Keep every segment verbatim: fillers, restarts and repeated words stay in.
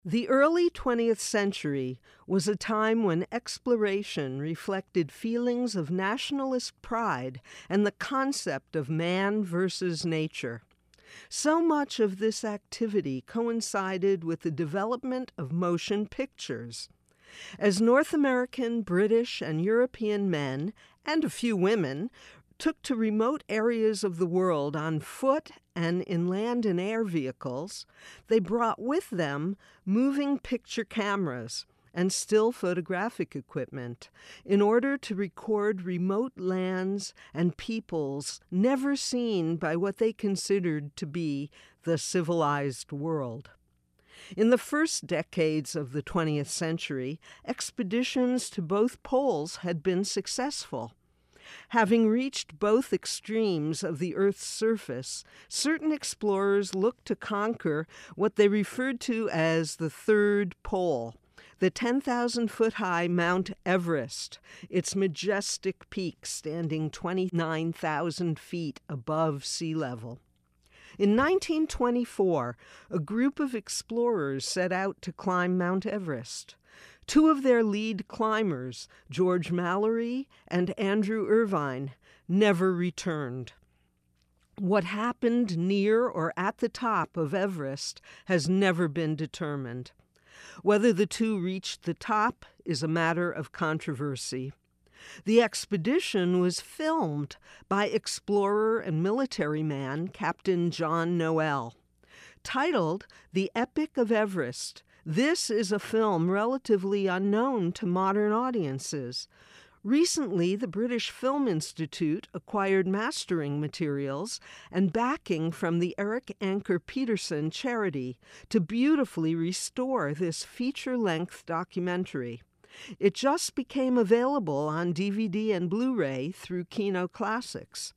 The early twentieth century was a time when exploration reflected feelings of nationalist pride and the concept of man versus nature. So much of this activity coincided with the development of motion pictures. As North American, British, and European men, and a few women, took to remote areas of the world on foot and in land and air vehicles, they brought with them moving picture cameras and still photographic equipment in order to record remote lands and peoples never seen by what they considered to be the civilized world. In the first decades of the twentieth century, expeditions to both poles had been successful. Having reached both extremes of the Earth's surface, certain explorers looked to conquer what they referred to as the third pole, the ten thousand foot high Mount Everest, its majestic peak standing twenty-nine thousand feet above sea level. In nineteen twenty-four, a group of explorers set out to climb Mount Everest. Two of their lead climbers, George Mallory and Andrew Irvine, never returned. What happened near or at the top of Everest has never been determined. Whether the two reached the top is a matter of controversy. The expedition was filmed by explorer and military man Captain John Noel. Titled The Epic of Everest, this is a film relatively unknown to modern audiences. Recently, the British Film Institute acquired mastering materials and backing from the Eric Anker Peterson charity to beautifully restore this feature-length documentary. It just became available on D V D and Blu-ray through Kino Classics.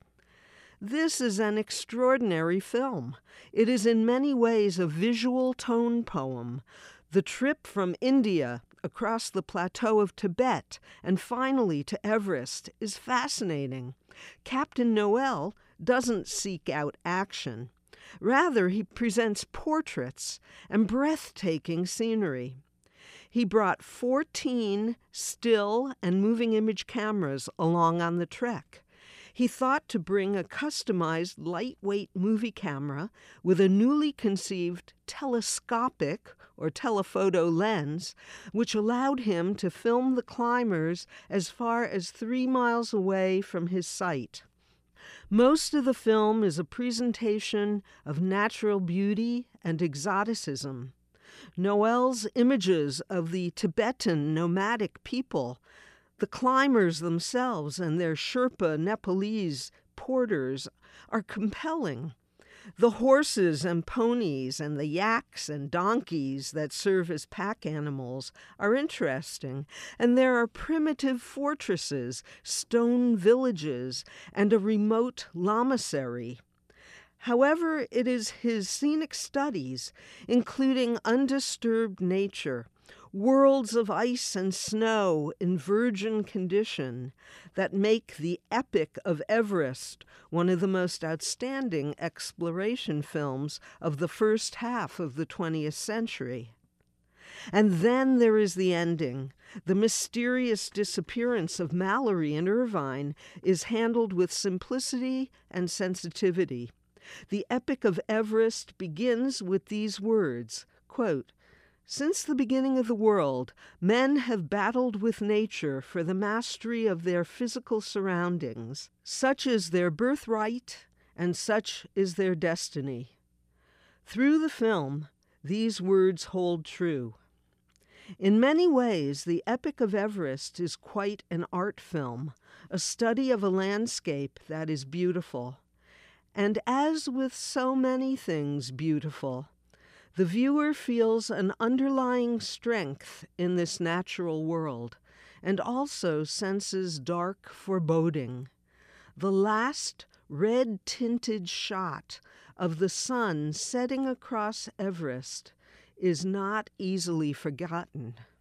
This is an extraordinary film. It is in many ways a visual tone poem. The trip from India across the plateau of Tibet and finally to Everest is fascinating. Captain Noel doesn't seek out action. Rather, he presents portraits and breathtaking scenery. He brought fourteen still and moving image cameras along on the trek. He thought to bring a customized lightweight movie camera with a newly conceived telescopic or telephoto lens, which allowed him to film the climbers as far as three miles away from his site. Most of the film is a presentation of natural beauty and exoticism. Noel's images of the Tibetan nomadic people, the climbers themselves and their Sherpa Nepalese porters are compelling. The horses and ponies and the yaks and donkeys that serve as pack animals are interesting, and there are primitive fortresses, stone villages, and a remote lamasery. However, it is his scenic studies, including undisturbed nature, worlds of ice and snow in virgin condition, that make The Epic of Everest one of the most outstanding exploration films of the first half of the twentieth century. And then there is the ending. The mysterious disappearance of Mallory and Irvine is handled with simplicity and sensitivity. The Epic of Everest begins with these words, quote, "Since the beginning of the world, men have battled with nature for the mastery of their physical surroundings. Such is their birthright, and such is their destiny." Through the film, these words hold true. In many ways, The Epic of Everest is quite an art film, a study of a landscape that is beautiful. And as with so many things beautiful, the viewer feels an underlying strength in this natural world and also senses dark foreboding. The last red-tinted shot of the sun setting across Everest is not easily forgotten.